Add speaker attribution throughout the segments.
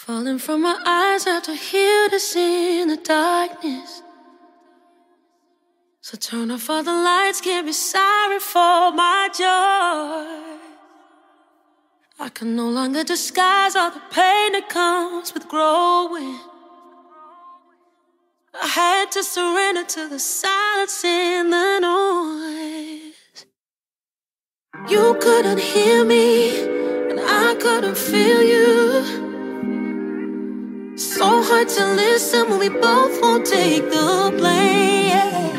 Speaker 1: Falling from my eyes after hear this in the darkness. So turn off all the lights, can't be sorry for my joy. I can no longer disguise all the pain that comes with growing. I had to surrender to the silence and the noise. You couldn't hear me, and I couldn't feel you. So hard to listen when we both won't take the blame.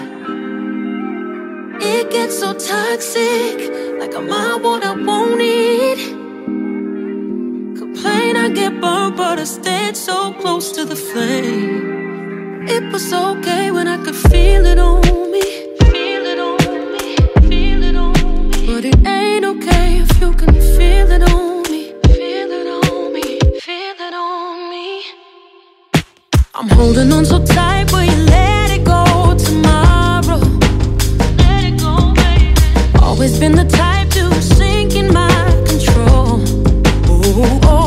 Speaker 1: It gets so toxic, like I'm out what I won't eat. Complain I get burned, but I stayed so close to the flame. It was okay when I could feel it on me. Feel it on me, feel it on me. But it ain't okay if you can feel it on me. Feel it on me, feel it on me. I'm holding on so tight, will you let it go tomorrow? Let it go, baby. Always been the type to sink in my control. Oh, oh.